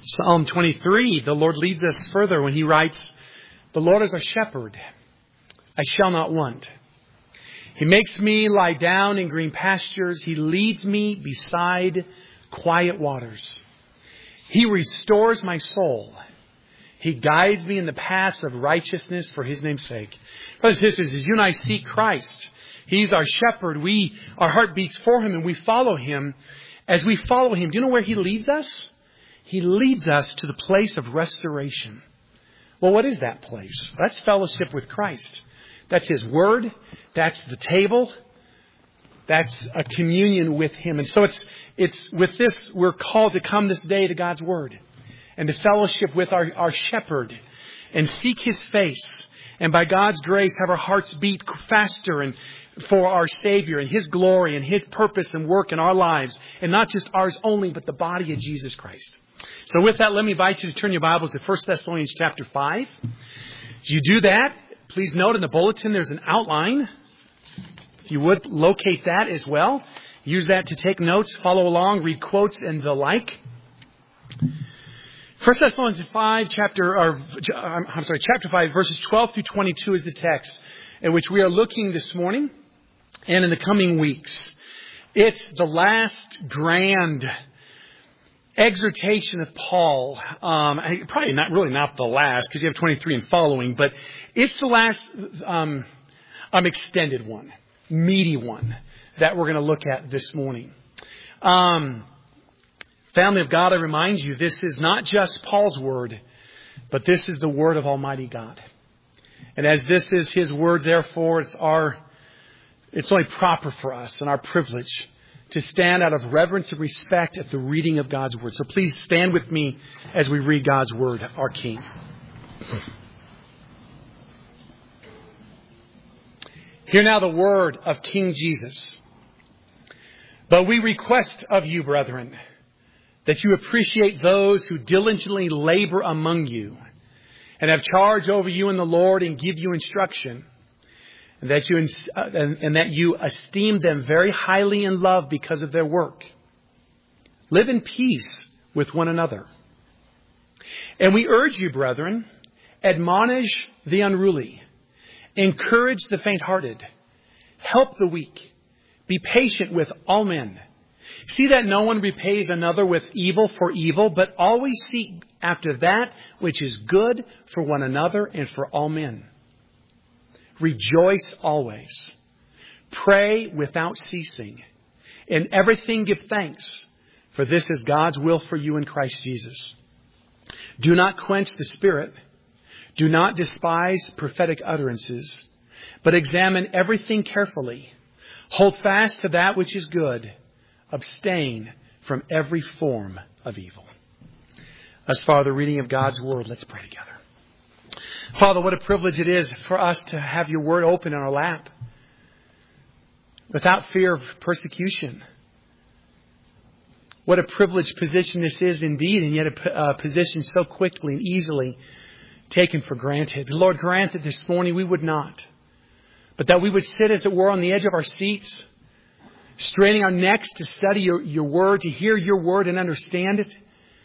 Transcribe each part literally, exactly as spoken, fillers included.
Psalm twenty-three, the Lord leads us further when he writes, "The Lord is our shepherd, I shall not want. He makes me lie down in green pastures. He leads me beside quiet waters. He restores my soul. He guides me in the paths of righteousness for his name's sake." Brothers and sisters, as you and I seek Christ, he's our shepherd. We, our heart beats for him and we follow him. As we follow him, do you know where he leads us? He leads us to the place of restoration. Well, what is that place? That's fellowship with Christ. That's his word. That's the table. That's a communion with him. And so it's, it's with this, we're called to come this day to God's word and to fellowship with our, our shepherd and seek his face. And by God's grace, have our hearts beat faster and for our Savior and his glory and his purpose and work in our lives. And not just ours only, but the body of Jesus Christ. So with that, let me invite you to turn your Bibles to First Thessalonians chapter five. As you do that, please note in the bulletin there's an outline. If you would locate that as well. Use that to take notes, follow along, read quotes and the like. First Thessalonians five, chapter, or, I'm sorry, chapter five, verses twelve through twenty-two is the text in which we are looking this morning and in the coming weeks. It's the last grand exhortation of Paul. Um, probably not really not the last because you have twenty-three and following, but it's the last um, um, extended one, meaty one that we're going to look at this morning. Um, family of God, I remind you, this is not just Paul's word, but this is the word of Almighty God. And as this is his word, therefore, it's our, it's only proper for us and our privilege to stand out of reverence and respect at the reading of God's word. So please stand with me as we read God's word, our King. Hear now the word of King Jesus. "But we request of you, brethren, that you appreciate those who diligently labor among you and have charge over you in the Lord and give you instruction, and that you uh, and, and that you esteem them very highly in love because of their work. Live in peace with one another. And we urge you, brethren, admonish the unruly, encourage the faint-hearted, help the weak, be patient with all men. See that no one repays another with evil for evil, but always seek after that which is good for one another and for all men. Rejoice always. Pray without ceasing. In everything give thanks, for this is God's will for you in Christ Jesus. Do not quench the Spirit. Do not despise prophetic utterances, but examine everything carefully. Hold fast to that which is good. Abstain from every form of evil." Thus far, the reading of God's word. Let's pray together. Father, what a privilege it is for us to have your word open in our lap without fear of persecution. What a privileged position this is indeed, and yet a uh, position so quickly and easily taken for granted. Lord, grant that this morning we would not, but that we would sit, as it were, on the edge of our seats, straining our necks to study your, your word, to hear your word and understand it,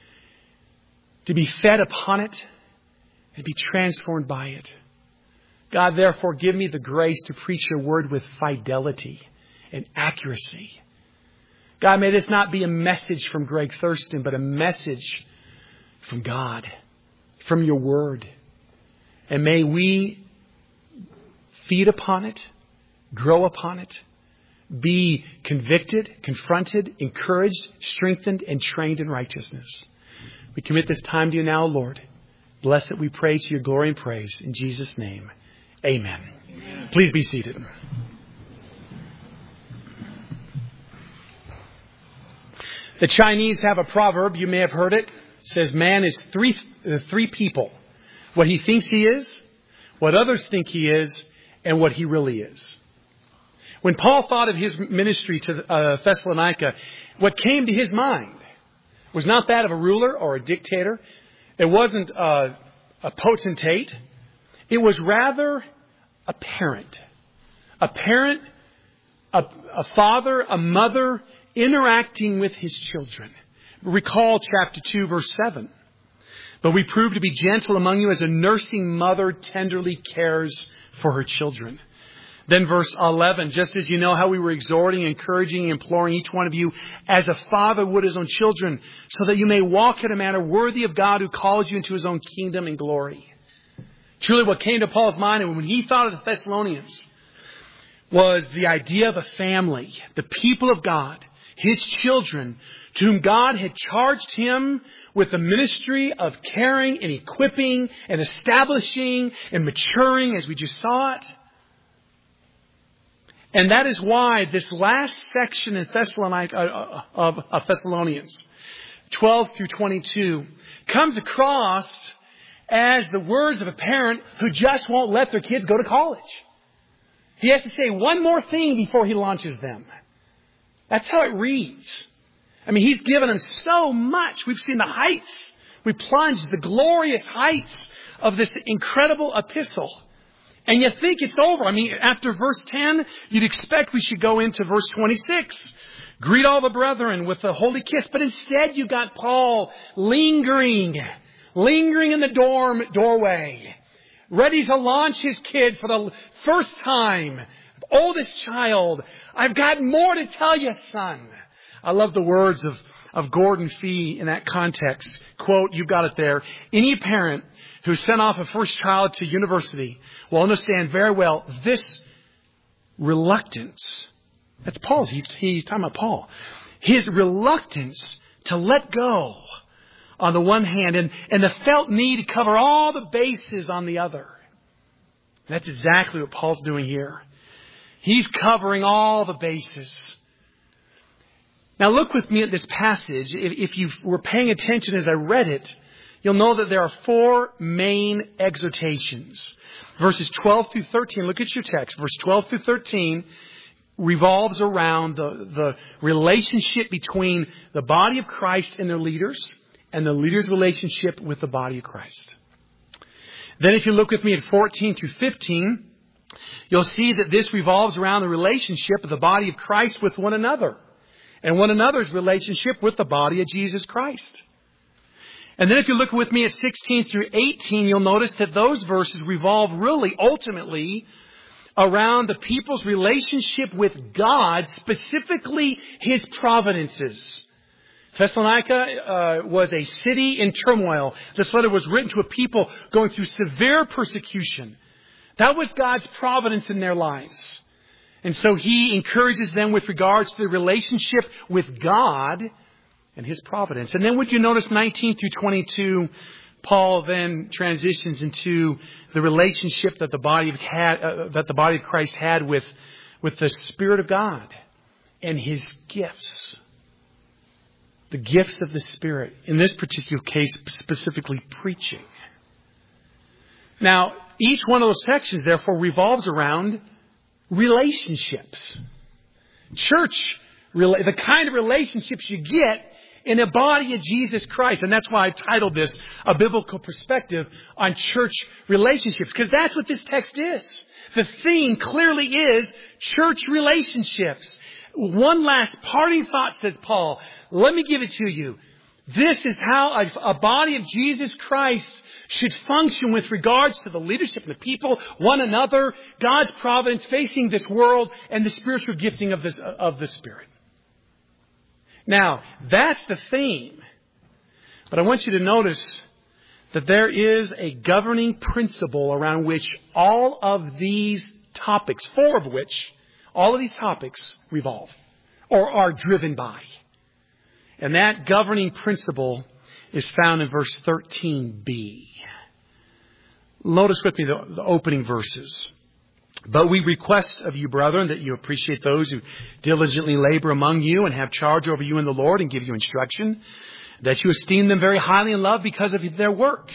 to be fed upon it and be transformed by it. God, therefore, give me the grace to preach your word with fidelity and accuracy. God, may this not be a message from Greg Thurston, but a message from God, from your word. And may we feed upon it, grow upon it, be convicted, confronted, encouraged, strengthened, and trained in righteousness. We commit this time to you now, Lord. Bless it, we pray, to your glory and praise. In Jesus' name, amen. Amen. Please be seated. The Chinese have a proverb, you may have heard it. It says, man is three, uh, three people. What he thinks he is, what others think he is, and what he really is. When Paul thought of his ministry to uh, Thessalonica, what came to his mind was not that of a ruler or a dictator. It wasn't a, a potentate. It was rather a parent. A parent, a, a father, a mother interacting with his children. Recall chapter two, verse seven. But we prove to be gentle among you as a nursing mother tenderly cares for her children. Then verse eleven, just as you know how we were exhorting, encouraging, imploring each one of you as a father would his own children, so that you may walk in a manner worthy of God who called you into his own kingdom and glory. Truly what came to Paul's mind when he thought of the Thessalonians was the idea of a family, the people of God, his children, to whom God had charged him with the ministry of caring and equipping and establishing and maturing, as we just saw it. And that is why this last section in Thessalonica, uh, of, of Thessalonians, twelve through twenty-two, comes across as the words of a parent who just won't let their kids go to college. He has to say one more thing before he launches them. That's how it reads. I mean, he's given them so much. We've seen the heights. We plunged the glorious heights of this incredible epistle. And you think it's over. I mean, after verse ten, you'd expect we should go into verse twenty-six. Greet all the brethren with a holy kiss. But instead you got Paul lingering, lingering in the dorm doorway, ready to launch his kid for the first time. Oldest child. I've got more to tell you, son. I love the words of, of Gordon Fee in that context. Quote, you've got it there. Any parent who sent off a first child to university will understand very well this reluctance. That's Paul's. He's, he's talking about Paul. His reluctance to let go on the one hand and, and the felt need to cover all the bases on the other. That's exactly what Paul's doing here. He's covering all the bases. Now look with me at this passage. If, if you were paying attention as I read it, you'll know that there are four main exhortations. Verses twelve through thirteen, look at your text. Verse twelve through thirteen revolves around the, the relationship between the body of Christ and their leaders and the leaders' relationship with the body of Christ. Then if you look with me at fourteen through fifteen, you'll see that this revolves around the relationship of the body of Christ with one another and one another's relationship with the body of Jesus Christ. And then if you look with me at sixteen through eighteen, you'll notice that those verses revolve really ultimately around the people's relationship with God, specifically His providences. Thessalonica uh, was a city in turmoil. This letter was written to a people going through severe persecution. That was God's providence in their lives. And so He encourages them with regards to the relationship with God and His providence. And then would you notice nineteen through twenty-two, Paul then transitions into the relationship that the body of, had, uh, that the body of Christ had with, with the Spirit of God and His gifts. The gifts of the Spirit. In this particular case, specifically preaching. Now, each one of those sections, therefore, revolves around relationships. Church, the kind of relationships you get in the body of Jesus Christ. And that's why I titled this A Biblical Perspective on Church Relationships. Because that's what this text is. The theme clearly is church relationships. One last parting thought, says Paul. Let me give it to you. This is how a, a body of Jesus Christ should function with regards to the leadership of the people, one another, God's providence facing this world, and the spiritual gifting of, this, of the Spirit. Now, that's the theme. But I want you to notice that there is a governing principle around which all of these topics, four of which, all of these topics revolve or are driven by. And that governing principle is found in verse thirteen b. Notice with me the, the opening verses. But we request of you, brethren, that you appreciate those who diligently labor among you and have charge over you in the Lord and give you instruction, that you esteem them very highly in love because of their work.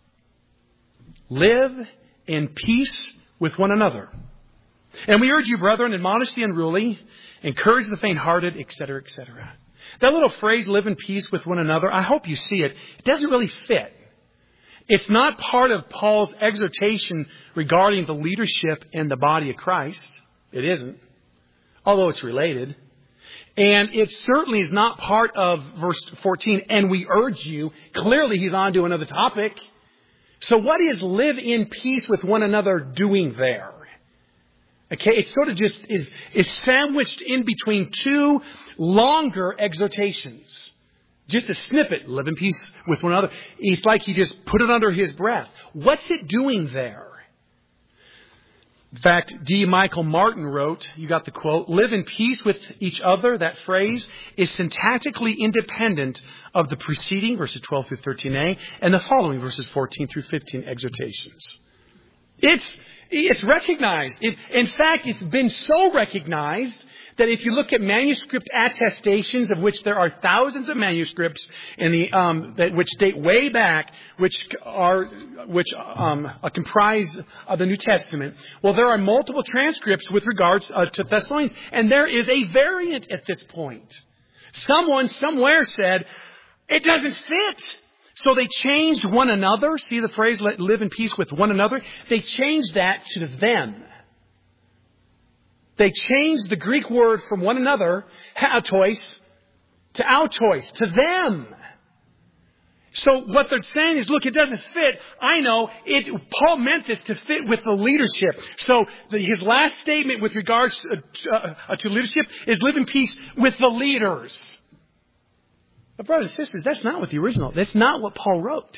Live in peace with one another. And we urge you, brethren, in modesty unruly, encourage the faint-hearted, et cetera, et cetera. That little phrase, live in peace with one another, I hope you see it. It doesn't really fit. It's not part of Paul's exhortation regarding the leadership in the body of Christ. It isn't. Although it's related. And it certainly is not part of verse fourteen. And we urge you. Clearly he's on to another topic. So what is live in peace with one another doing there? Okay, it sort of just is, is sandwiched in between two longer exhortations. Just a snippet, live in peace with one another. It's like he just put it under his breath. What's it doing there? In fact, D. Michael Martin wrote, you got the quote, live in peace with each other, that phrase, is syntactically independent of the preceding, verses twelve through thirteen a, and the following, verses fourteen through fifteen, exhortations. It's, it's recognized. It, in fact, it's been so recognized that if you look at manuscript attestations, of which there are thousands of manuscripts in the um, that which date way back, which are which um, uh, comprise of the New Testament. Well, there are multiple transcripts with regards uh, to Thessalonians, and there is a variant at this point. Someone somewhere said it doesn't fit, so they changed one another. See the phrase "let live in peace with one another." They changed that to them. They changed the Greek word from one another, haotois, to autois, to them. So what they're saying is, look, it doesn't fit. I know it. Paul meant this to fit with the leadership. So the, his last statement with regards to, uh, to leadership is live in peace with the leaders. But brothers and sisters, that's not what the original, that's not what Paul wrote.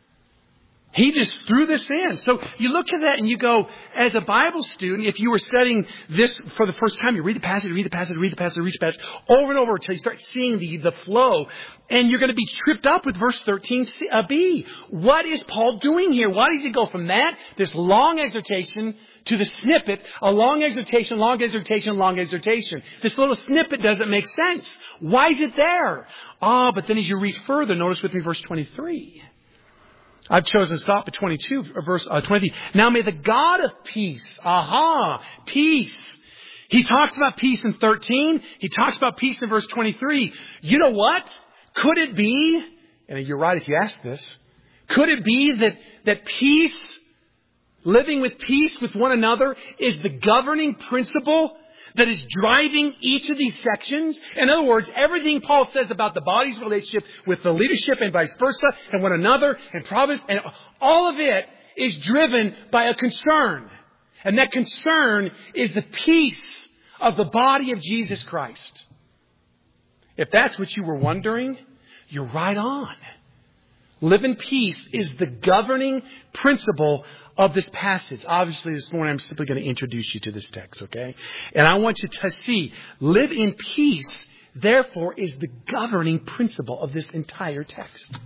He just threw this in. So you look at that and you go, as a Bible student, if you were studying this for the first time, you read the passage, read the passage, read the passage, read the passage, over and over until you start seeing the, the flow. And you're going to be tripped up with verse thirteen b. What is Paul doing here? Why does he go from that, this long exhortation, to the snippet, a long exhortation, long exhortation, long exhortation? This little snippet doesn't make sense. Why is it there? Ah, but then as you read further, notice with me verse twenty-three. I've chosen to stop at twenty-two, verse uh, twenty. Now may the God of peace, aha, peace. He talks about peace in thirteen. He talks about peace in verse twenty-three. You know what? Could it be, and you're right if you ask this, could it be that, that peace, living with peace with one another, is the governing principle that is driving each of these sections? In other words, everything Paul says about the body's relationship with the leadership and vice versa and one another and providence, and all of it is driven by a concern. And that concern is the peace of the body of Jesus Christ. If that's what you were wondering, you're right on. Live in peace is the governing principle of this passage. Obviously, this morning I'm simply going to introduce you to this text, okay? And I want you to see, live in peace, therefore, is the governing principle of this entire text.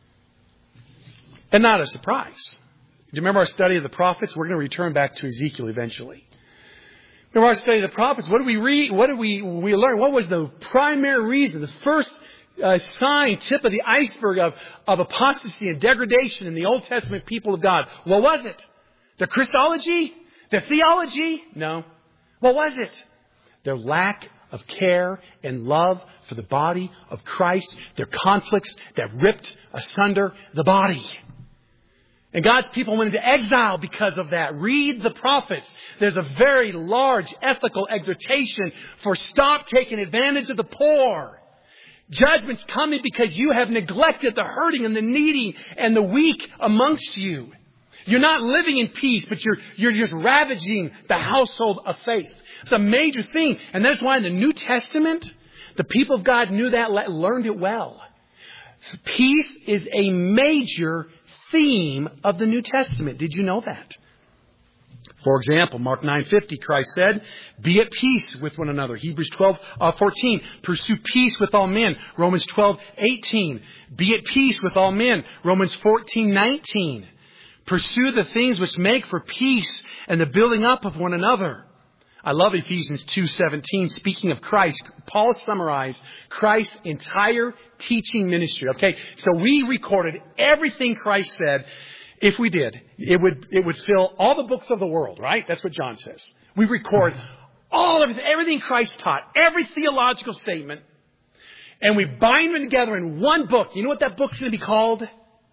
And not a surprise. Do you remember our study of the prophets? We're going to return back to Ezekiel eventually. Remember our study of the prophets? What did we read? What did we, we learn? What was the primary reason, the first uh, sign, tip of the iceberg of, of apostasy and degradation in the Old Testament people of God? What was it? Their Christology? Their theology? No. What was it? Their lack of care and love for the body of Christ. Their conflicts that ripped asunder the body. And God's people went into exile because of that. Read the prophets. There's a very large ethical exhortation for stop taking advantage of the poor. Judgment's coming because you have neglected the hurting and the needy and the weak amongst you. You're not living in peace, but you're, you're just ravaging the household of faith. It's a major thing. And that's why in the New Testament, the people of God knew that, learned it well. Peace is a major theme of the New Testament. Did you know that? For example, Mark nine fifty, Christ said, be at peace with one another. Hebrews twelve fourteen, pursue peace with all men. Romans twelve eighteen, be at peace with all men. Romans fourteen nineteen, pursue the things which make for peace and the building up of one another. I love Ephesians two seventeen. Speaking of Christ, Paul summarized Christ's entire teaching ministry. Okay, so we recorded everything Christ said. If we did, it would it would fill all the books of the world, right? That's what John says. We record all of everything Christ taught, every theological statement, and we bind them together in one book. You know what that book's going to be called?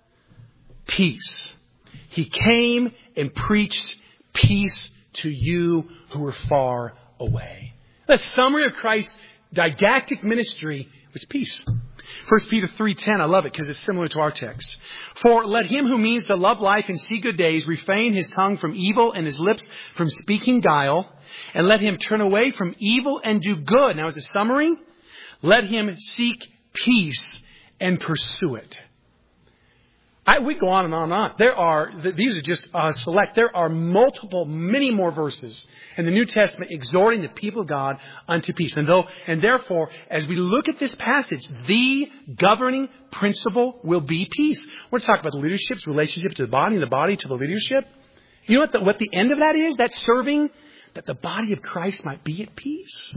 Peace. He came and preached peace to you who were far away. The summary of Christ's didactic ministry was peace. First Peter three ten, I love it because it's similar to our text. For let him who means to love life and see good days refrain his tongue from evil and his lips from speaking guile. And let him turn away from evil and do good. Now as a summary, let him seek peace and pursue it. I, we go on and on and on. There are, these are just uh, select. There are multiple, many more verses in the New Testament exhorting the people of God unto peace. And though, and therefore, as we look at this passage, the governing principle will be peace. We're talking about the leadership's relationship to the body and the body to the leadership. You know what the, what the end of that is? That's serving that the body of Christ might be at peace.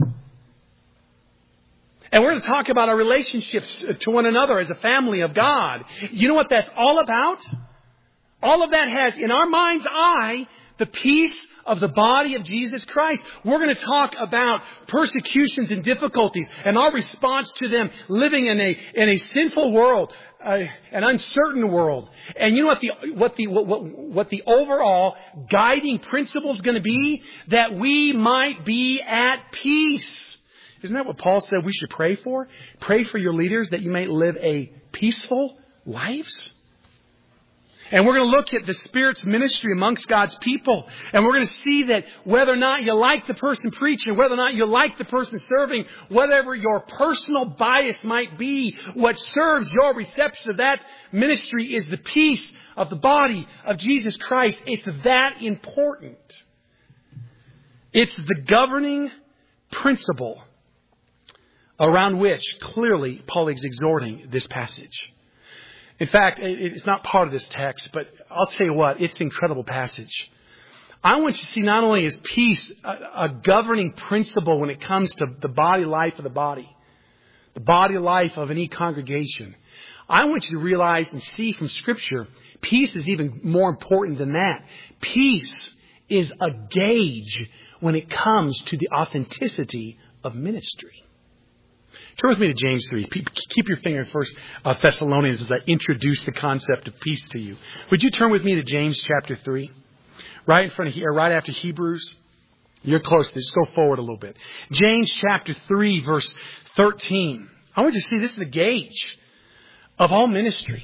And we're going to talk about our relationships to one another as a family of God. You know what that's all about? All of that has, in our mind's eye, the peace of the body of Jesus Christ. We're going to talk about persecutions and difficulties and our response to them, living in a in a sinful world, uh, an uncertain world. And you know what the what the what, what, what the overall guiding principle is going to be? That we might be at peace. Isn't that what Paul said we should pray for? Pray for your leaders that you may live a peaceful lives. And we're going to look at the Spirit's ministry amongst God's people. And we're going to see that whether or not you like the person preaching, whether or not you like the person serving, whatever your personal bias might be, what serves your reception of that ministry is the peace of the body of Jesus Christ. It's that important. It's the governing principle around which, clearly, Paul is exhorting this passage. In fact, it's not part of this text, but I'll tell you what, it's an incredible passage. I want you to see not only is peace a, a governing principle when it comes to the body life of the body, the body life of any congregation. I want you to realize and see from Scripture, peace is even more important than that. Peace is a gauge when it comes to the authenticity of ministry. Turn with me to James three. Keep your finger in First Thessalonians as I introduce the concept of peace to you. Would you turn with me to James chapter three? Right in front of here, right after Hebrews. You're close to this. Just go forward a little bit. James chapter three, verse thirteen. I want you to see this is the gauge of all ministry.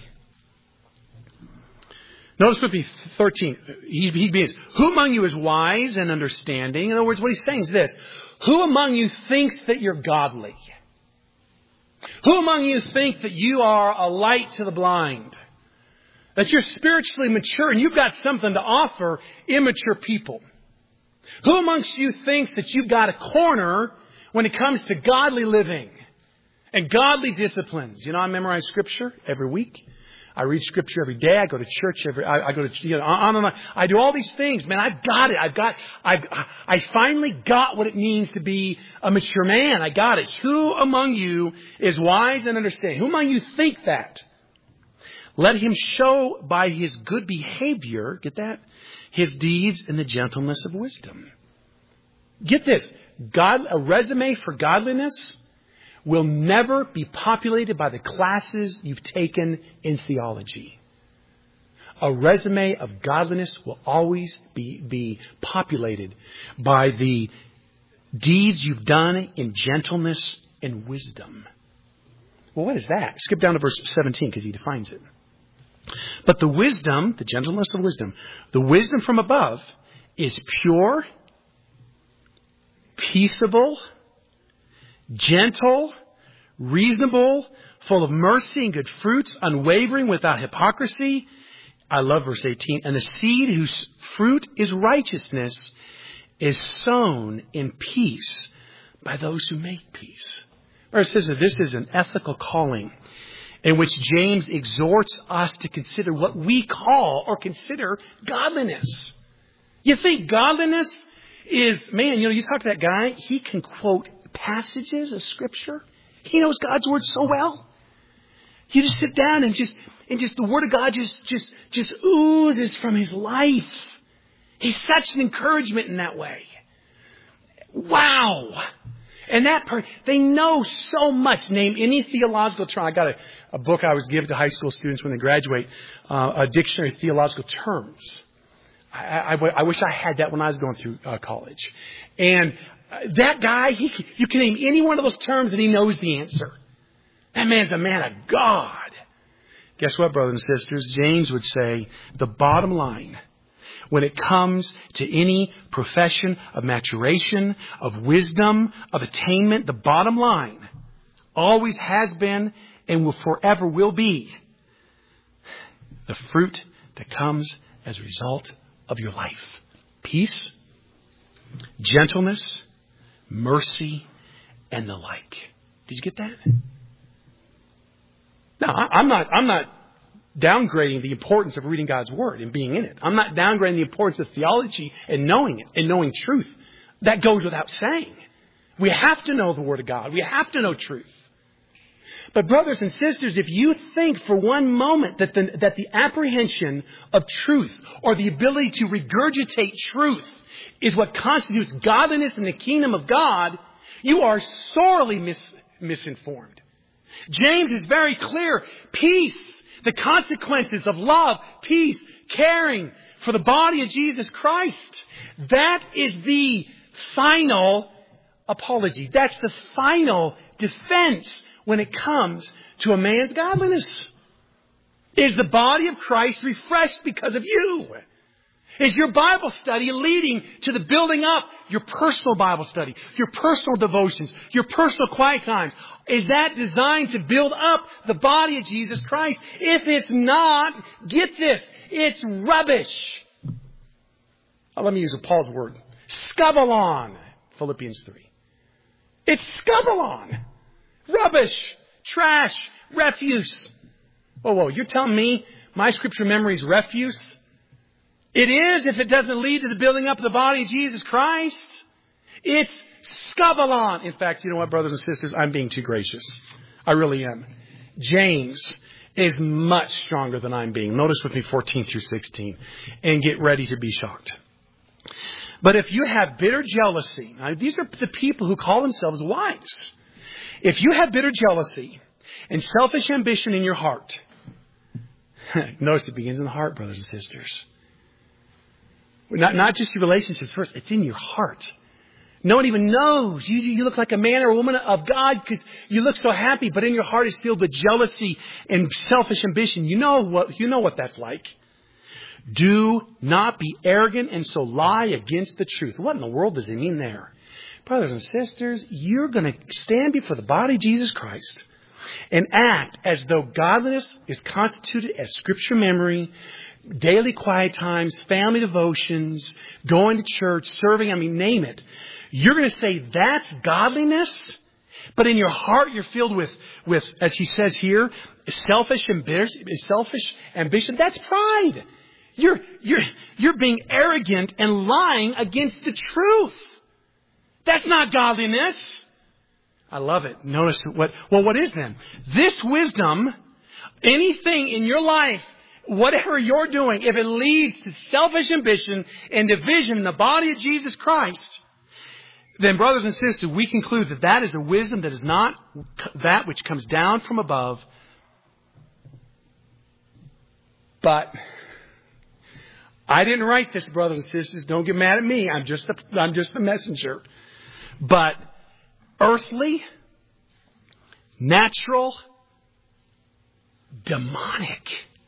Notice with me thirteen. He, he begins, who among you is wise and understanding? In other words, what he's saying is this. Who among you thinks that you're godly? Who among you think that you are a light to the blind? That you're spiritually mature and you've got something to offer immature people? Who amongst you thinks that you've got a corner when it comes to godly living and godly disciplines? You know, I memorize Scripture every week. I read Scripture every day. I go to church every. I, I go to you know on and on. I do all these things, man. I've got it. I've got. I I finally got what it means to be a mature man. I got it. Who among you is wise and understanding? Who among you think that? Let him show by his good behavior. Get that? His deeds in the gentleness of wisdom. Get this. God, a resume for godliness will never be populated by the classes you've taken in theology. A resume of godliness will always be, be populated by the deeds you've done in gentleness and wisdom. Well, what is that? Skip down to verse seventeen because he defines it. But the wisdom, the gentleness of wisdom, the wisdom from above is pure, peaceable, gentle, reasonable, full of mercy and good fruits, unwavering, without hypocrisy. I love verse eighteen. And the seed whose fruit is righteousness is sown in peace by those who make peace. It says that this is an ethical calling in which James exhorts us to consider what we call or consider godliness. You think godliness is, man, you know, you talk to that guy, he can quote passages of Scripture. He knows God's Word so well. You just sit down and just, and just the Word of God just, just, just oozes from his life. He's such an encouragement in that way. Wow. And that part, they know so much. Name any theological term. I got a, a book I was given to high school students when they graduate, uh, a dictionary of theological terms. I, I, I wish I had that when I was going through uh, college. And that guy, he, you can name any one of those terms and he knows the answer. That man's a man of God. Guess what, brothers and sisters? James would say the bottom line, when it comes to any profession of maturation, of wisdom, of attainment, the bottom line always has been and will forever will be the fruit that comes as a result of your life. Peace, gentleness, mercy, and the like. Did you get that? No, I'm not, I'm not downgrading the importance of reading God's Word and being in it. I'm not downgrading the importance of theology and knowing it and knowing truth. That goes without saying. We have to know the Word of God. We have to know truth. But brothers and sisters, if you think for one moment that the, that the apprehension of truth or the ability to regurgitate truth is what constitutes godliness in the kingdom of God, you are sorely mis- misinformed. James is very clear. Peace, the consequences of love, peace, caring for the body of Jesus Christ. That is the final apology. That's the final defense when it comes to a man's godliness. Is the body of Christ refreshed because of you? Is your Bible study leading to the building up your personal Bible study, your personal devotions, your personal quiet times? Is that designed to build up the body of Jesus Christ? If it's not, get this, it's rubbish. Oh, let me use a Paul's word. Scubalon. Philippians three. It's scubalon. Rubbish. Trash. Refuse. Whoa, whoa, you're telling me my scripture memory is refuse? It is if it doesn't lead to the building up of the body of Jesus Christ. It's scubalon. In fact, you know what, brothers and sisters? I'm being too gracious. I really am. James is much stronger than I'm being. Notice with me fourteen through sixteen. And get ready to be shocked. But if you have bitter jealousy, now these are the people who call themselves wise. If you have bitter jealousy and selfish ambition in your heart, notice it begins in the heart, brothers and sisters. Not, not just your relationships first, it's in your heart. No one even knows. You, you look like a man or a woman of God because you look so happy, but in your heart is filled with jealousy and selfish ambition. You know what, you know what that's like. Do not be arrogant and so lie against the truth. What in the world does he mean there? Brothers and sisters, you're going to stand before the body of Jesus Christ and act as though godliness is constituted as scripture memory, daily quiet times, family devotions, going to church, serving, I mean, name it. You're going to say that's godliness, but in your heart you're filled with, with, as he says here, selfish ambition, selfish ambition. That's pride. You're, you're, you're being arrogant and lying against the truth. That's not godliness. I love it. Notice what, well, what is then? This wisdom, anything in your life, whatever you're doing, if it leads to selfish ambition and division in the body of Jesus Christ, then brothers and sisters, we conclude that that is a wisdom that is not that which comes down from above, but I didn't write this, brothers and sisters. Don't get mad at me. I'm just the, I'm just the messenger. But earthly, natural, demonic.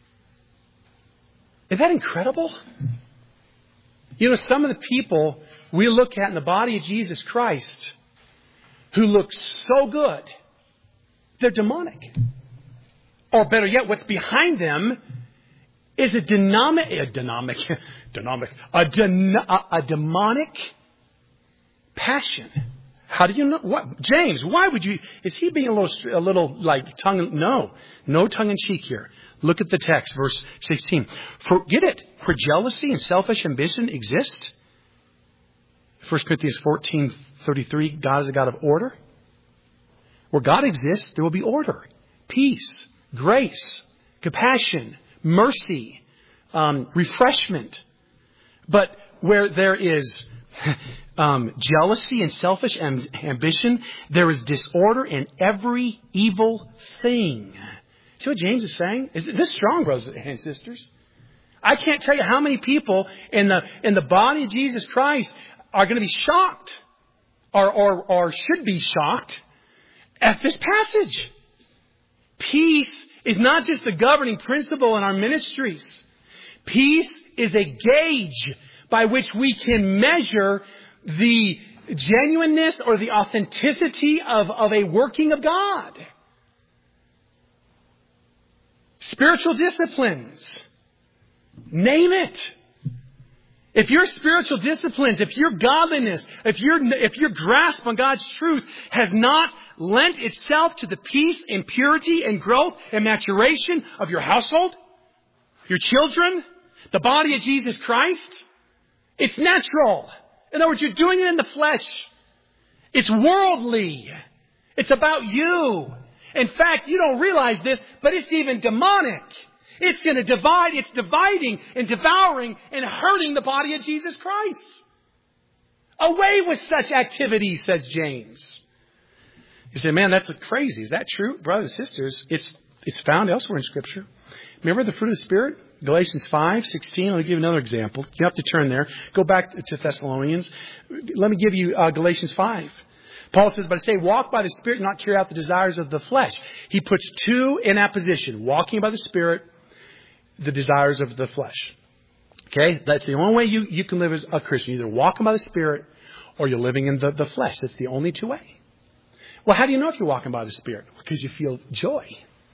Is that incredible? You know, some of the people we look at in the body of Jesus Christ who look so good, they're demonic. Or better yet, what's behind them is a dynamic, a dynamic, dynamic, a, a, a demonic passion. How do you know? What, James, why would you, is he being a little, a little like tongue, no, no tongue in cheek here. Look at the text, verse sixteen. Forget it. Where jealousy and selfish ambition exist. First Corinthians fourteen thirty-three, God is a God of order. Where God exists, there will be order, peace, grace, compassion, mercy, um, refreshment. But where there is um, jealousy and selfish am- ambition, there is disorder in every evil thing. See what James is saying? Is this strong, brothers and sisters? I can't tell you how many people in the in the body of Jesus Christ are going to be shocked, or, or, or should be shocked at this passage. Peace is not just the governing principle in our ministries. Peace is a gauge by which we can measure the genuineness or the authenticity of, of a working of God. Spiritual disciplines. Name it. If your spiritual disciplines, if your godliness, if your, if your grasp on God's truth has not lent itself to the peace and purity and growth and maturation of your household, your children, the body of Jesus Christ, it's natural. In other words, you're doing it in the flesh. It's worldly. It's about you. In fact, you don't realize this, but it's even demonic. It's going to divide. It's dividing and devouring and hurting the body of Jesus Christ. Away with such activity, says James. You say, man, that's crazy. Is that true? Brothers and sisters, it's it's found elsewhere in Scripture. Remember the fruit of the Spirit? Galatians five sixteen. I'll give you another example. You have to turn there. Go back to Thessalonians. Let me give you uh, Galatians five. Paul says, but I say, walk by the Spirit, not carry out the desires of the flesh. He puts two in that position. Walking by the Spirit, the desires of the flesh. Okay? That's the only way you, you can live as a Christian. Either walking by the Spirit or you're living in the, the flesh. That's the only two way. Well, how do you know if you're walking by the Spirit? Because you feel joy.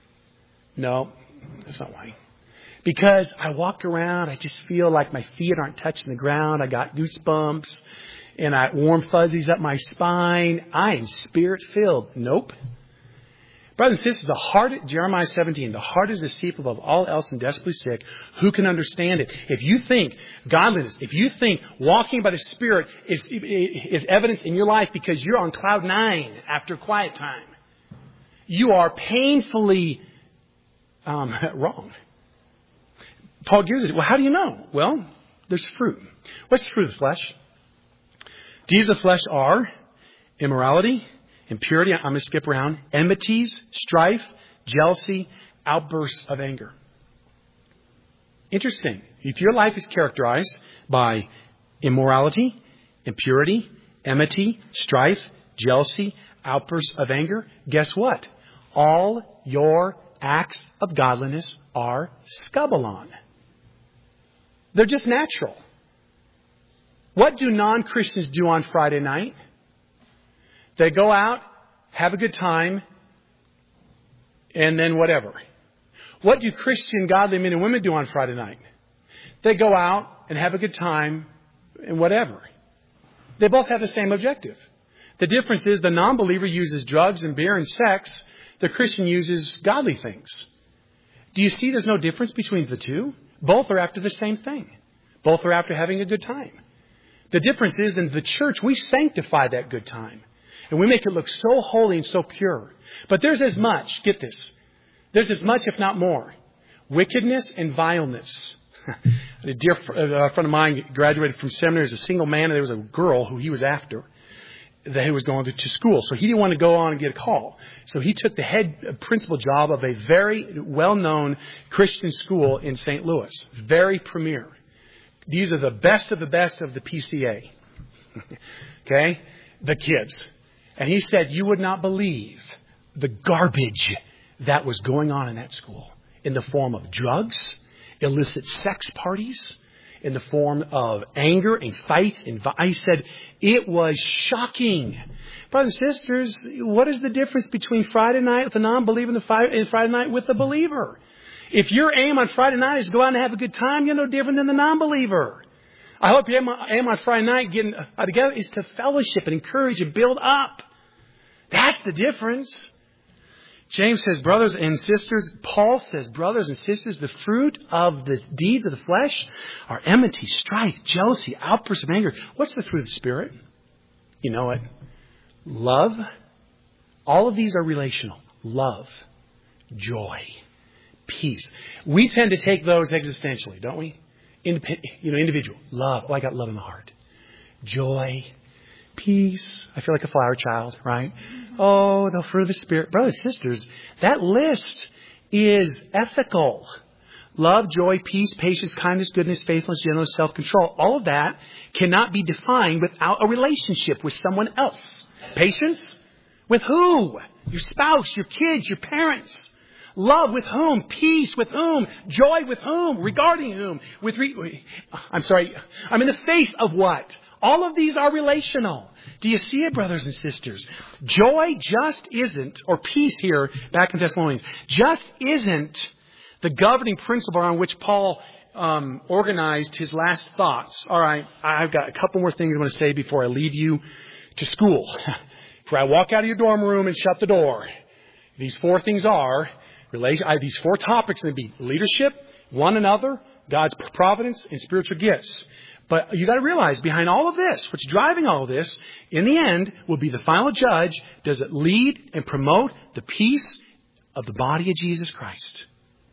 No, that's not why. Because I walk around, I just feel like my feet aren't touching the ground. I got goosebumps and I warm fuzzies up my spine. I am Spirit filled. Nope. Brothers and sisters, the heart, Jeremiah seventeen, the heart is deceitful above all else and desperately sick. Who can understand it? If you think godliness, if you think walking by the Spirit is, is evidence in your life because you're on cloud nine after quiet time, you are painfully um, wrong. Paul gives it. Well, how do you know? Well, there's fruit. What's the fruit of the flesh? Deeds of the flesh are immorality, impurity, I'm going to skip around, enmities, strife, jealousy, outbursts of anger. Interesting. If your life is characterized by immorality, impurity, enmity, strife, jealousy, outbursts of anger, guess what? All your acts of godliness are scubalon. They're just natural. What do non-Christians do on Friday night? They go out, have a good time, and then whatever. What do Christian godly men and women do on Friday night? They go out and have a good time and whatever. They both have the same objective. The difference is the non-believer uses drugs and beer and sex. The Christian uses godly things. Do you see there's no difference between the two? Both are after the same thing. Both are after having a good time. The difference is in the church, we sanctify that good time. And we make it look so holy and so pure. But there's as much, get this, there's as much, if not more, wickedness and vileness. A dear a friend of mine graduated from seminary as a single man, and there was a girl who he was after that he was going to school. So he didn't want to go on and get a call. So he took the head principal job of a very well-known Christian school in Saint Louis. Very premier. These are the best of the best of the P C A. Okay? The kids. And he said, you would not believe the garbage that was going on in that school in the form of drugs, illicit sex parties, in the form of anger and fights. And I said, it was shocking. Brothers and sisters, what is the difference between Friday night with a non-believer and Friday night with a believer? If your aim on Friday night is to go out and have a good time, you're no different than the non-believer. I hope your aim on Friday night getting together is to fellowship and encourage and build up. That's the difference. James says, brothers and sisters, Paul says, brothers and sisters, the fruit of the deeds of the flesh are enmity, strife, jealousy, outbursts of anger. What's the fruit of the Spirit? You know it. Love. All of these are relational. Love, joy, peace. We tend to take those existentially, don't we? Indep- you know, individual. Love. Oh, I got love in the heart. Joy, peace. I feel like a flower child, right? Oh, the fruit of the Spirit. Brothers and sisters, that list is ethical. Love, joy, peace, patience, kindness, goodness, faithfulness, gentleness, self-control. All of that cannot be defined without a relationship with someone else. Patience? With who? Your spouse, your kids, your parents. Love with whom? Peace with whom? Joy with whom? Regarding whom? With re- I'm sorry. I'm in the face of what? All of these are relational. Do you see it, brothers and sisters? Joy just isn't, or peace here, back in Thessalonians, just isn't the governing principle on which Paul um, organized his last thoughts. All right, I've got a couple more things I want to say before I leave you to school. Before I walk out of your dorm room and shut the door. These four things are, relation, I have these four topics, and it'd be leadership, one another, God's providence, and spiritual gifts. But you got to realize, behind all of this, what's driving all of this, in the end, will be the final judge. Does it lead and promote the peace of the body of Jesus Christ?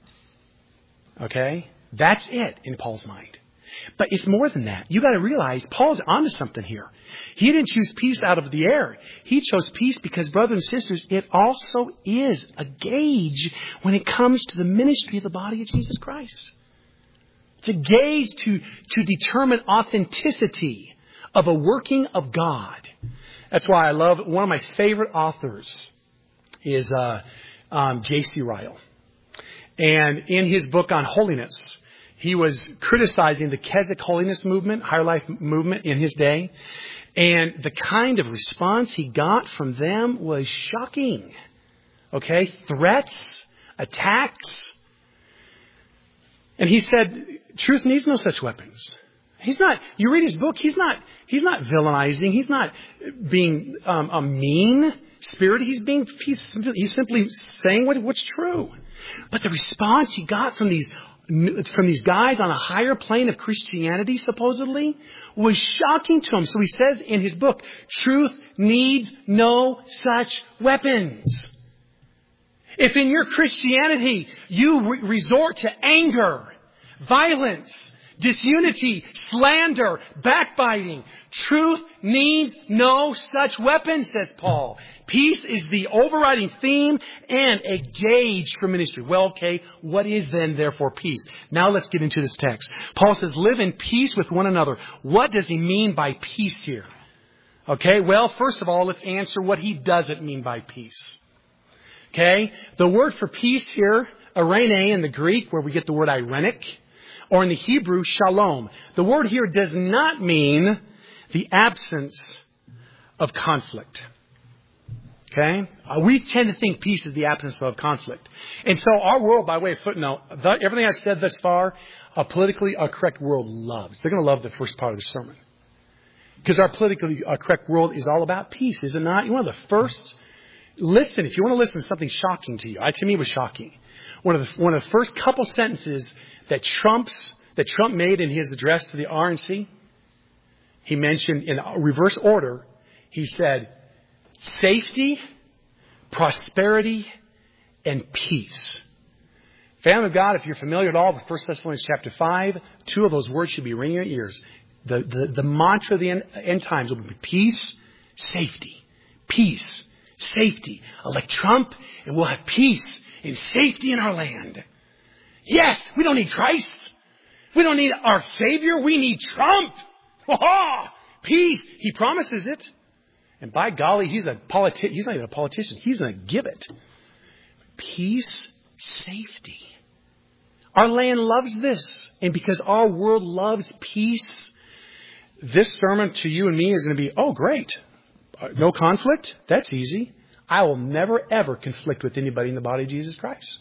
Okay? That's it in Paul's mind. But it's more than that. You got to realize Paul's onto something here. He didn't choose peace out of the air. He chose peace because, brothers and sisters, it also is a gauge when it comes to the ministry of the body of Jesus Christ. It's a gauge to, to determine authenticity of a working of God. That's why I love, one of my favorite authors is uh, um, J C Ryle. And in his book on holiness, he was criticizing the Keswick holiness movement, higher life movement in his day. And the kind of response he got from them was shocking. Okay? Threats, attacks. And he said, truth needs no such weapons. He's not, you read his book, he's not, he's not villainizing. He's not being um, a mean spirit. He's being, he's, he's simply saying what, what's true. But the response he got from these from these guys on a higher plane of Christianity, supposedly, was shocking to him. So he says in his book, truth needs no such weapons. If in your Christianity you re- resort to anger, violence, disunity, slander, backbiting, truth needs no such weapons, says Paul. Peace is the overriding theme and a gauge for ministry. Well, okay, what is then therefore peace? Now let's get into this text. Paul says, live in peace with one another. What does he mean by peace here? Okay, well, first of all, let's answer what he doesn't mean by peace. Okay, the word for peace here, eirene in the Greek, where we get the word irenic, or in the Hebrew, shalom. The word here does not mean the absence of conflict. Okay? Uh, we tend to think peace is the absence of conflict. And so our world, by way of footnote, the, everything I've said thus far, a politically uh, correct world loves. They're going to love the first part of the sermon. Because our politically uh, correct world is all about peace, is it not? You want the first... Listen, if you want to listen to something shocking to you. I, to me, it was shocking. One of the, one of the first couple sentences that Trump's that Trump made in his address to the R N C, he mentioned in reverse order, he said, safety, prosperity, and peace. Family of God, if you're familiar at all with First Thessalonians chapter five, two of those words should be ringing in your ears. The, the, the mantra of the end, end times will be peace, safety. Peace, safety. Elect Trump, and we'll have peace and safety in our land. Yes, we don't need Christ. We don't need our Savior. We need Trump. Oh, peace. He promises it. And by golly, he's a politi- He's not even a politician. He's going to give it. Peace, safety. Our land loves this. And because our world loves peace, this sermon to you and me is going to be, oh, great. Uh, no conflict? That's easy. I will never, ever conflict with anybody in the body of Jesus Christ.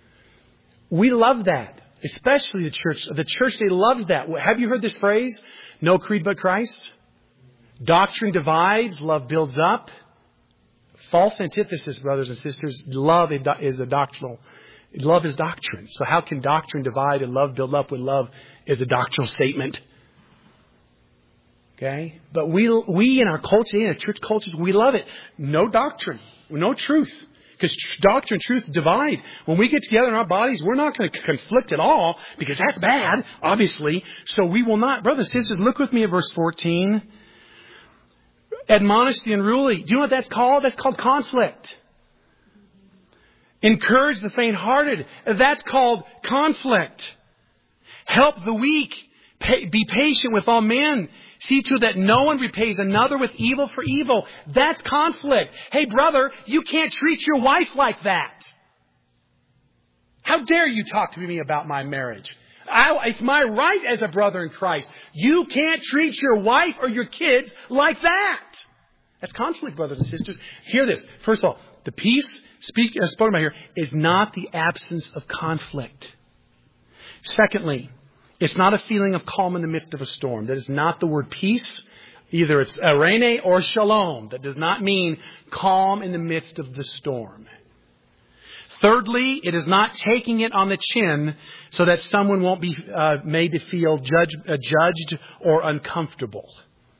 We love that. Especially the church. The church, they love that. Have you heard this phrase? No creed but Christ. Doctrine divides. Love builds up. False antithesis, brothers and sisters. Love is a doctrinal. Love is doctrine. So how can doctrine divide and love build up when love is a doctrinal statement? Okay? But we, we in our culture, in our church cultures, we love it. No doctrine. No truth. Because doctrine and truth divide. When we get together in our bodies, we're not going to conflict at all, because that's bad, obviously. So we will not. Brothers and sisters, look with me at verse fourteen. Admonish the unruly. Do you know what that's called? That's called conflict. Encourage the faint-hearted. That's called conflict. Help the weak. Be patient with all men. See to that no one repays another with evil for evil. That's conflict. Hey, brother, you can't treat your wife like that. How dare you talk to me about my marriage? I, it's my right as a brother in Christ. You can't treat your wife or your kids like that. That's conflict, brothers and sisters. Hear this. First of all, the peace speak, uh, spoken about here is not the absence of conflict. Secondly, it's not a feeling of calm in the midst of a storm. That is not the word peace. Either it's eirene or shalom. That does not mean calm in the midst of the storm. Thirdly, it is not taking it on the chin so that someone won't be uh, made to feel judge, uh, judged or uncomfortable.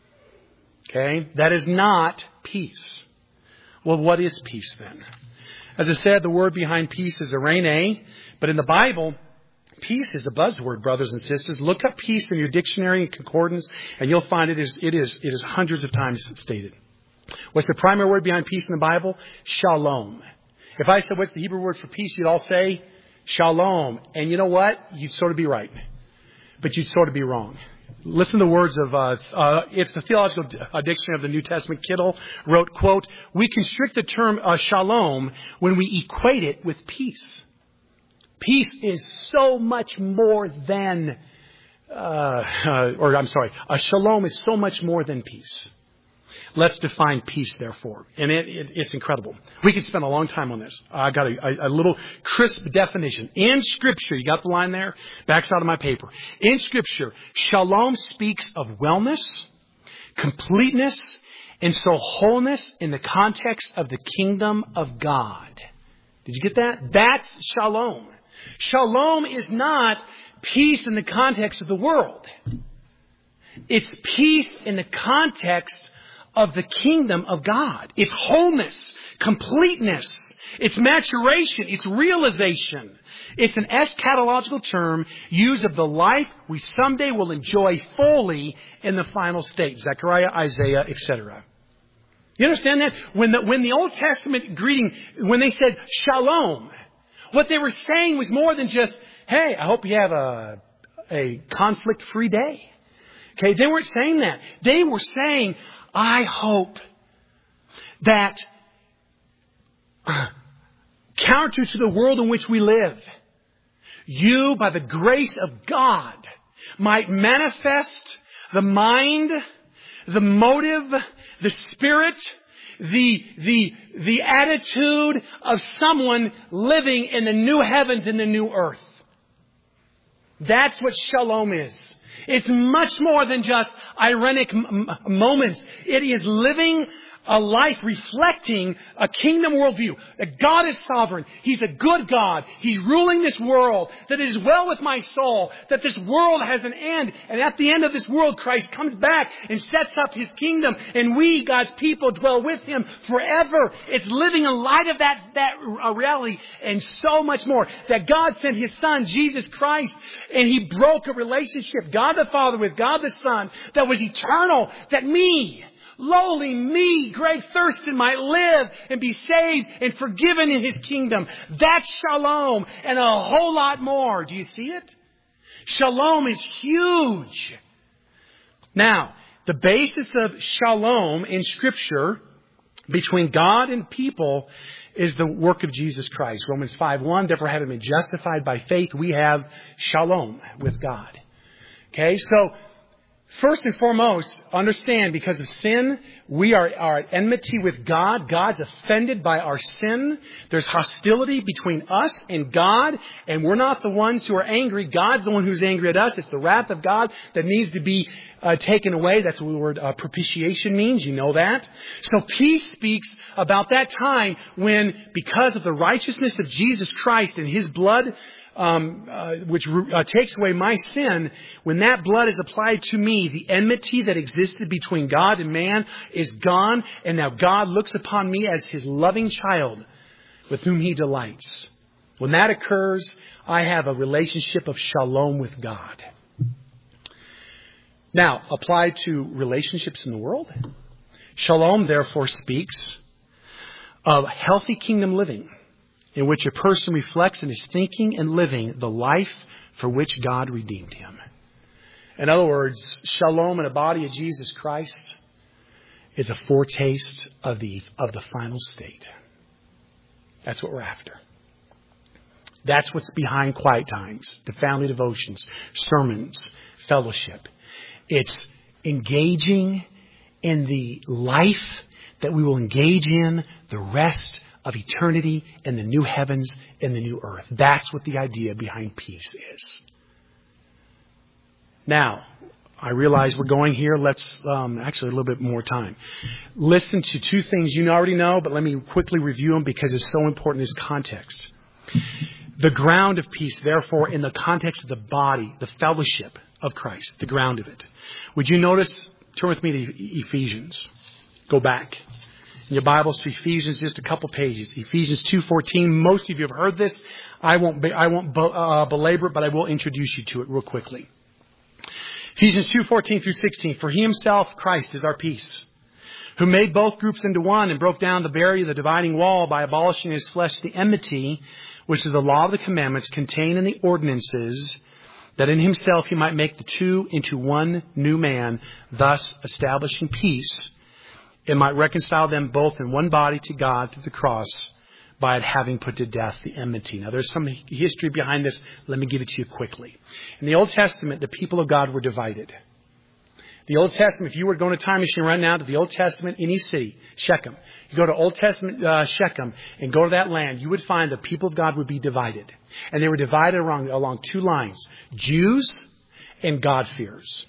Okay? That is not peace. Well, what is peace then? As I said, the word behind peace is eirene, but in the Bible, peace is a buzzword, brothers and sisters. Look up peace in your dictionary and concordance, and you'll find it is, it is, it is hundreds of times stated. What's the primary word behind peace in the Bible? Shalom. If I said, what's the Hebrew word for peace? You'd all say, shalom. And you know what? You'd sort of be right. But you'd sort of be wrong. Listen to the words of, uh, uh, it's the Theological Dictionary of the New Testament. Kittle wrote, quote, we constrict the term uh, shalom when we equate it with peace. Peace is so much more than, uh, uh, or I'm sorry, a shalom is so much more than peace. Let's define peace, therefore. And it, it, it's incredible. We could spend a long time on this. I got a, a, a little crisp definition. In Scripture, you got the line there? Backside of my paper. In Scripture, shalom speaks of wellness, completeness, and so wholeness in the context of the kingdom of God. Did you get that? That's shalom. Shalom is not peace in the context of the world. It's peace in the context of the kingdom of God. It's wholeness, completeness, it's maturation, it's realization. It's an eschatological term used of the life we someday will enjoy fully in the final state. Zechariah, Isaiah, et cetera. You understand that? When the, when the Old Testament greeting, when they said shalom, what they were saying was more than just, hey, I hope you have a, a conflict-free day. Okay, they weren't saying that. They were saying, I hope that uh, counter to the world in which we live, you, by the grace of God, might manifest the mind, the motive, the spirit, the, the, the attitude of someone living in the new heavens and the new earth. That's what shalom is. It's much more than just ironic m- moments. It is living a life reflecting a kingdom worldview. That God is sovereign. He's a good God. He's ruling this world. That it is well with my soul. That this world has an end. And at the end of this world, Christ comes back and sets up His kingdom. And we, God's people, dwell with Him forever. It's living in light of that, that reality and so much more. That God sent His Son, Jesus Christ, and He broke a relationship, God the Father with God the Son, that was eternal. That me, lowly me, Greg Thurston, might live and be saved and forgiven in His kingdom. That's shalom and a whole lot more. Do you see it? Shalom is huge. Now, the basis of shalom in Scripture between God and people is the work of Jesus Christ. Romans five one, therefore having been justified by faith, we have shalom with God. Okay, so first and foremost, understand because of sin, we are, are at enmity with God. God's offended by our sin. There's hostility between us and God, and we're not the ones who are angry. God's the one who's angry at us. It's the wrath of God that needs to be uh, taken away. That's what the word uh, propitiation means. You know that. So peace speaks about that time when, because of the righteousness of Jesus Christ and His blood, Um, uh, which uh, takes away my sin, when that blood is applied to me, the enmity that existed between God and man is gone, and now God looks upon me as His loving child with whom He delights. When that occurs, I have a relationship of shalom with God. Now, applied to relationships in the world, shalom therefore speaks of healthy kingdom living in which a person reflects in his thinking and living the life for which God redeemed him. In other words, shalom in the body of Jesus Christ is a foretaste of the, of the final state. That's what we're after. That's what's behind quiet times, the family devotions, sermons, fellowship. It's engaging in the life that we will engage in the rest of eternity in the new heavens and the new earth. That's what the idea behind peace is. Now, I realize we're going here. Let's um, actually a little bit more time. Listen to two things you already know, but let me quickly review them because it's so important in this context. The ground of peace, therefore, in the context of the body, the fellowship of Christ, the ground of it. Would you notice, turn with me to Ephesians. Go back in your Bibles to Ephesians, just a couple pages. Ephesians two fourteen. Most of you have heard this. I won't, be, I won't uh, belabor it, but I will introduce you to it real quickly. Ephesians two fourteen through sixteen. For he himself, Christ, is our peace, who made both groups into one and broke down the barrier, the dividing wall, by abolishing in his flesh the enmity, which is the law of the commandments contained in the ordinances, that in himself he might make the two into one new man, thus establishing peace, and might reconcile them both in one body to God through the cross, by it having put to death the enmity. Now, there's some history behind this. Let me give it to you quickly. In the Old Testament, the people of God were divided. The Old Testament, if you were going to time machine right now to the Old Testament, any city, Shechem, you go to Old Testament uh, Shechem and go to that land, you would find the people of God would be divided. And they were divided along, along two lines, Jews and God-fearers.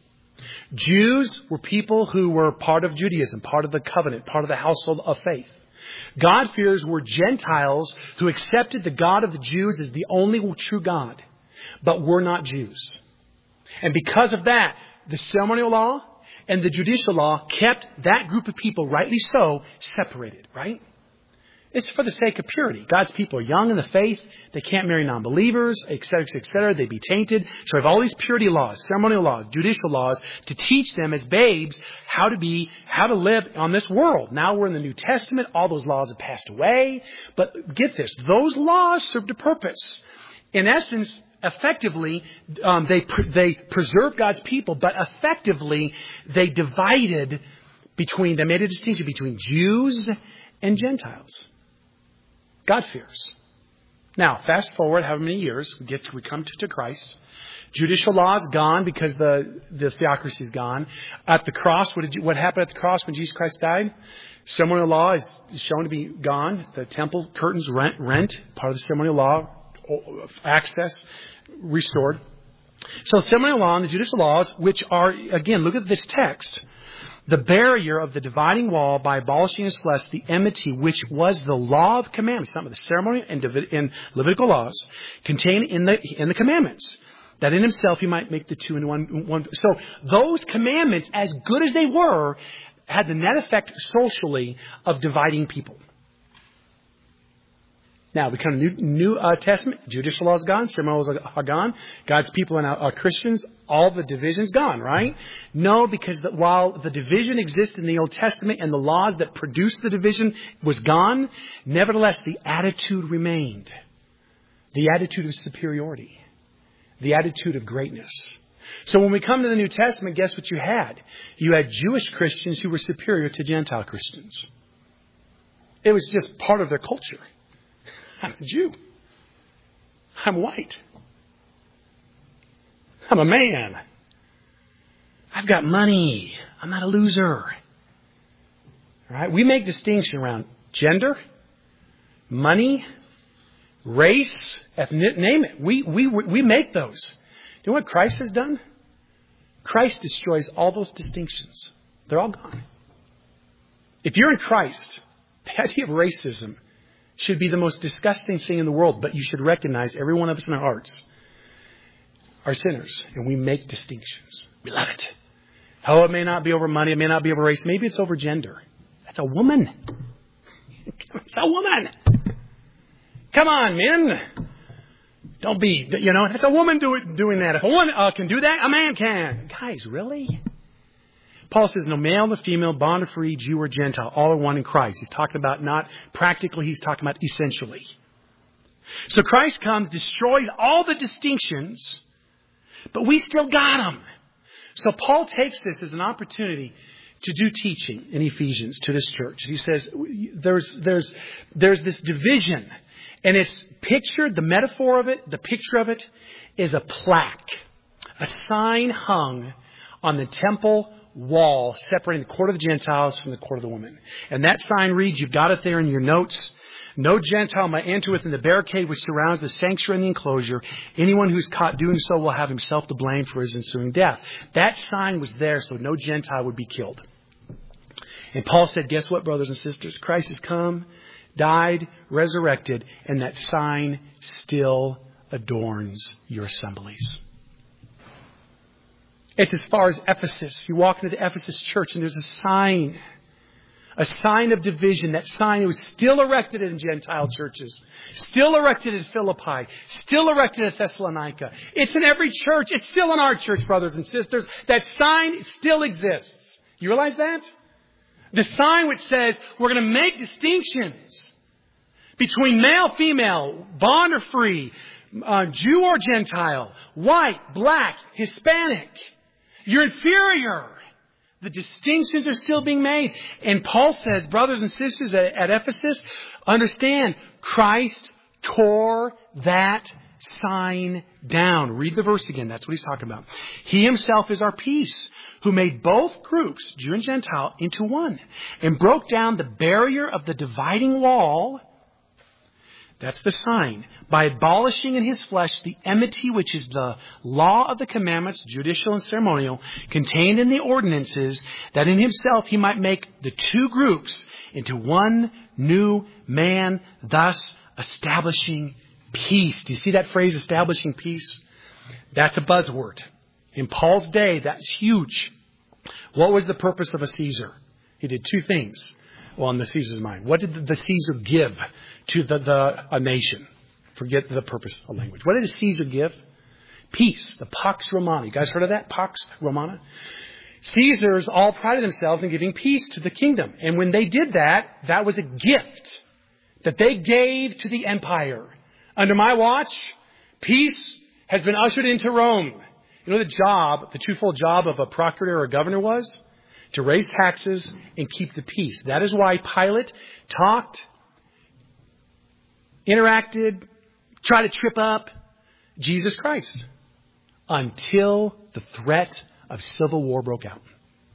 Jews were people who were part of Judaism, part of the covenant, part of the household of faith. God-fearers were Gentiles who accepted the God of the Jews as the only true God, but were not Jews. And because of that, the ceremonial law and the judicial law kept that group of people, rightly so, separated, right? It's for the sake of purity. God's people are young in the faith. They can't marry non-believers, et cetera, et cetera. They'd be tainted. So we have all these purity laws, ceremonial laws, judicial laws to teach them as babes how to be, how to live on this world. Now we're in the New Testament. All those laws have passed away. But get this, those laws served a purpose. In essence, effectively, um, they they preserved God's people, but effectively they divided between, they made a distinction between Jews and Gentiles. God-fearers. Now, fast forward how many years, we get to, we come to, to Christ. Judicial law is gone because the, the theocracy is gone. At the cross, what did you, what happened at the cross when Jesus Christ died? Ceremonial law is shown to be gone. The temple curtains rent, rent part of the ceremonial law, access restored. So ceremonial law and the judicial laws, which are, again, look at this text. The barrier of the dividing wall by abolishing his flesh, the enmity, which was the law of commandments, some of the ceremonial and in Levitical laws, contained in the in the commandments, that in himself he might make the two into one. one. So those commandments, as good as they were, had the net effect socially of dividing people. Now, we come to New, New uh, Testament. Judicial law is gone. Ceremonial laws are gone. God's people are now are Christians. All the division's gone, right? No, because the, while the division exists in the Old Testament and the laws that produced the division was gone, nevertheless, the attitude remained. The attitude of superiority. The attitude of greatness. So when we come to the New Testament, guess what you had? You had Jewish Christians who were superior to Gentile Christians. It was just part of their culture. I'm a Jew. I'm white. I'm a man. I've got money. I'm not a loser. All right? We make distinction around gender, money, race, ethnic, name it. We, we, we make those. You know what Christ has done? Christ destroys all those distinctions. They're all gone. If you're in Christ, the idea of racism should be the most disgusting thing in the world, but you should recognize every one of us in our hearts are sinners, and we make distinctions. We love it. Oh, it may not be over money, it may not be over race, maybe it's over gender. That's a woman. It's a woman. Come on, men. Don't be, you know, it's a woman do it, doing that. If a woman uh, can do that, a man can. Guys, really? Paul says, no male nor female, bond or free, Jew or Gentile, all are one in Christ. He's talking about not practically, he's talking about essentially. So Christ comes, destroys all the distinctions, but we still got them. So Paul takes this as an opportunity to do teaching in Ephesians to this church. He says there's there's there's this division, and it's pictured, the metaphor of it, the picture of it is a plaque, a sign hung on the temple wall separating the court of the Gentiles from the court of the women. And that sign reads, you've got it there in your notes, no Gentile may enter within the barricade which surrounds the sanctuary and the enclosure. Anyone who's caught doing so will have himself to blame for his ensuing death. That sign was there so no Gentile would be killed. And Paul said, guess what, brothers and sisters? Christ has come, died, resurrected, and that sign still adorns your assemblies. It's as far as Ephesus. You walk into the Ephesus church and there's a sign. A sign of division. That sign was still erected in Gentile churches. Still erected in Philippi. Still erected at Thessalonica. It's in every church. It's still in our church, brothers and sisters. That sign still exists. You realize that? The sign which says we're going to make distinctions between male, female, bond or free, uh, Jew or Gentile, white, black, Hispanic. You're inferior. The distinctions are still being made. And Paul says, brothers and sisters at, at Ephesus, understand, Christ tore that sign down. Read the verse again. That's what he's talking about. He himself is our peace, who made both groups, Jew and Gentile, into one, and broke down the barrier of the dividing wall. That's the sign. By abolishing in his flesh the enmity which is the law of the commandments, judicial and ceremonial, contained in the ordinances, that in himself he might make the two groups into one new man, thus establishing peace. Do you see that phrase, establishing peace? That's a buzzword. In Paul's day, that's huge. What was the purpose of a Caesar? He did two things. Well, in the Caesar's mind. What did the Caesar give to the, the a nation? Forget the purpose of language. What did Caesar give? Peace. The Pax Romana. You guys heard of that? Pax Romana? Caesars all prided themselves in giving peace to the kingdom. And when they did that, that was a gift that they gave to the empire. Under my watch, peace has been ushered into Rome. You know the job, the twofold job of a procurator or a governor was? To raise taxes and keep the peace. That is why Pilate talked, interacted, tried to trip up Jesus Christ until the threat of civil war broke out.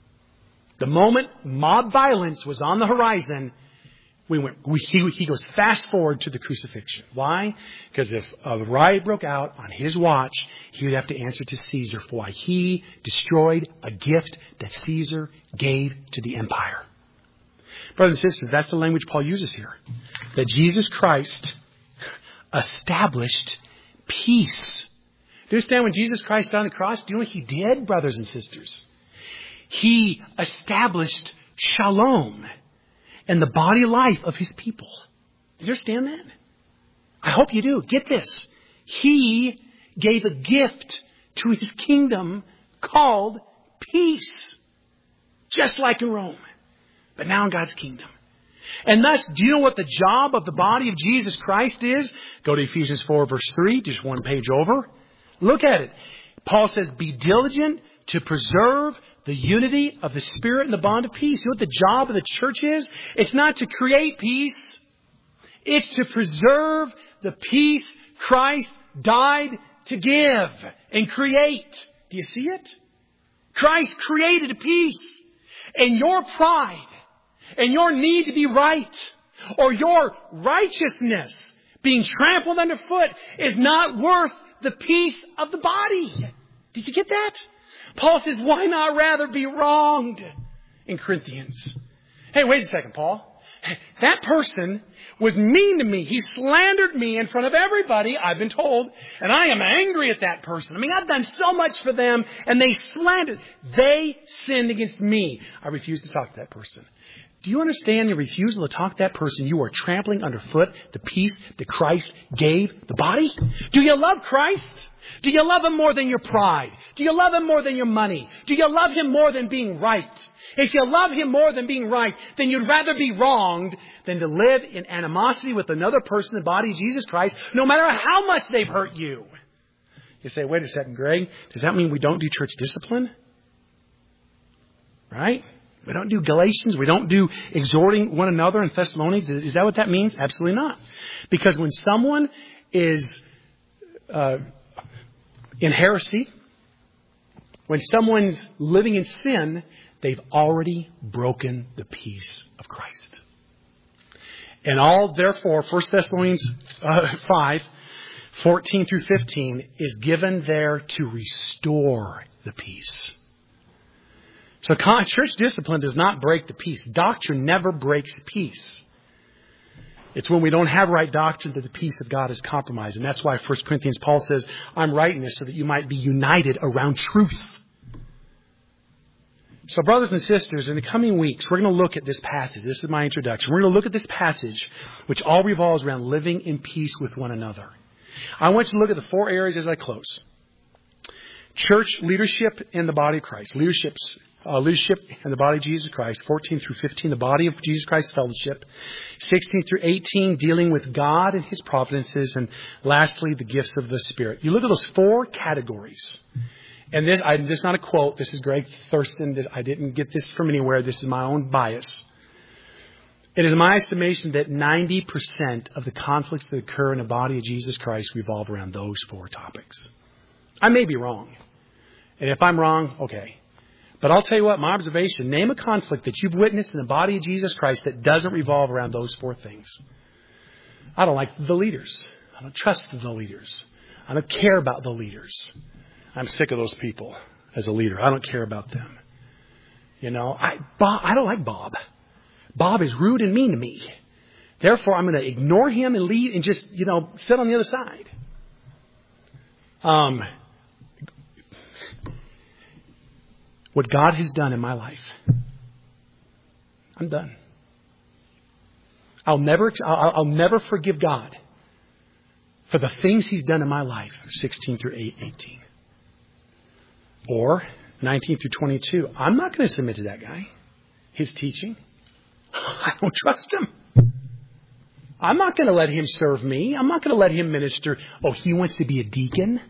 The moment mob violence was on the horizon, we went. We, he, he goes fast forward to the crucifixion. Why? Because if a riot broke out on his watch, he would have to answer to Caesar for why he destroyed a gift that Caesar gave to the empire. Brothers and sisters, that's the language Paul uses here. That Jesus Christ established peace. Do you understand when Jesus Christ died on the cross? Do you know what he did, brothers and sisters? He established shalom and the body life of his people. Do you understand that? I hope you do. Get this. He gave a gift to his kingdom called peace. Just like in Rome. But now in God's kingdom. And thus, do you know what the job of the body of Jesus Christ is? Go to Ephesians four verse three, just one page over. Look at it. Paul says, be diligent to preserve the unity of the Spirit and the bond of peace. You know what the job of the church is? It's not to create peace. It's to preserve the peace Christ died to give and create. Do you see it? Christ created a peace. And your pride and your need to be right or your righteousness being trampled underfoot is not worth the peace of the body. Did you get that? Paul says, why not rather be wronged in Corinthians? Hey, wait a second, Paul. That person was mean to me. He slandered me in front of everybody, I've been told. And I am angry at that person. I mean, I've done so much for them and they slandered. They sinned against me. I refuse to talk to that person. Do you understand your refusal to talk to that person? You are trampling underfoot the peace that Christ gave the body. Do you love Christ? Do you love him more than your pride? Do you love him more than your money? Do you love him more than being right? If you love Him more than being right, then you'd rather be wronged than to live in animosity with another person in the body of Jesus Christ, no matter how much they've hurt you. You say, wait a second, Greg, does that mean we don't do church discipline? Right? We don't do Galatians. We don't do exhorting one another in Thessalonians. Is that what that means? Absolutely not. Because when someone is uh, in heresy, when someone's living in sin, they've already broken the peace of Christ. And all, therefore, First Thessalonians uh, five, fourteen through fifteen is given there to restore the peace. So church discipline does not break the peace. Doctrine never breaks peace. It's when we don't have right doctrine that the peace of God is compromised. And that's why First Corinthians, Paul says, I'm writing this so that you might be united around truth. So brothers and sisters, in the coming weeks, we're going to look at this passage. This is my introduction. We're going to look at this passage, which all revolves around living in peace with one another. I want you to look at the four areas as I close. Church leadership in the body of Christ. Leadership's Uh, leadership in the body of Jesus Christ, fourteen through fifteen, the body of Jesus Christ fellowship, sixteen through eighteen, dealing with God and His providences, and lastly, the gifts of the Spirit. You look at those four categories, and this, I, this is not a quote, this is Greg Thurston, this, I didn't get this from anywhere, this is my own bias. It is my estimation that ninety percent of the conflicts that occur in the body of Jesus Christ revolve around those four topics. I may be wrong, and if I'm wrong, okay. But I'll tell you what, my observation, name a conflict that you've witnessed in the body of Jesus Christ that doesn't revolve around those four things. I don't like the leaders. I don't trust the leaders. I don't care about the leaders. I'm sick of those people as a leader. I don't care about them. You know, I, Bob, I don't like Bob. Bob is rude and mean to me. Therefore, I'm going to ignore him and leave and just, you know, sit on the other side. Um... What God has done in my life, I'm done. I'll never, I'll, I'll never forgive God for the things He's done in my life, sixteen through eighteen. Or nineteen through twenty-two. I'm not going to submit to that guy, his teaching. I don't trust him. I'm not going to let him serve me. I'm not going to let him minister. Oh, he wants to be a deacon?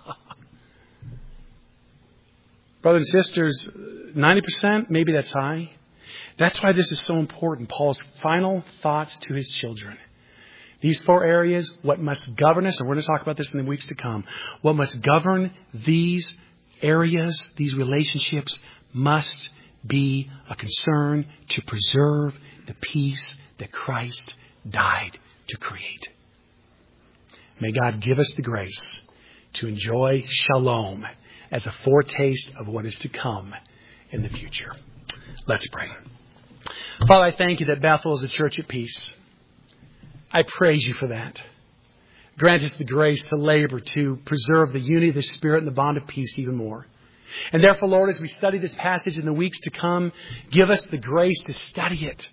Brothers and sisters, ninety percent, maybe that's high. That's why this is so important. Paul's final thoughts to his children. These four areas, what must govern us, and we're going to talk about this in the weeks to come, what must govern these areas, these relationships, must be a concern to preserve the peace that Christ died to create. May God give us the grace to enjoy shalom as a foretaste of what is to come in the future. Let's pray. Father, I thank You that Bethel is a church at peace. I praise You for that. Grant us the grace to labor to preserve the unity of the Spirit and the bond of peace even more. And therefore, Lord, as we study this passage in the weeks to come, give us the grace to study it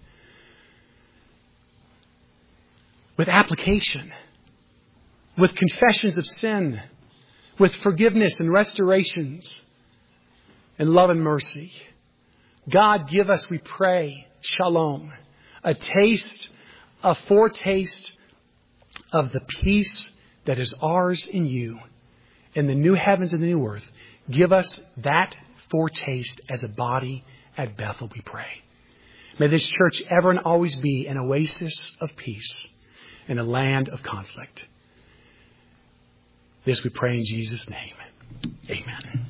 with application, with confessions of sin, with forgiveness and restorations and love and mercy. God, give us, we pray, shalom, a taste, a foretaste of the peace that is ours in You, in the new heavens and the new earth. Give us that foretaste as a body at Bethel, we pray. May this church ever and always be an oasis of peace in a land of conflict. This we pray in Jesus' name. Amen.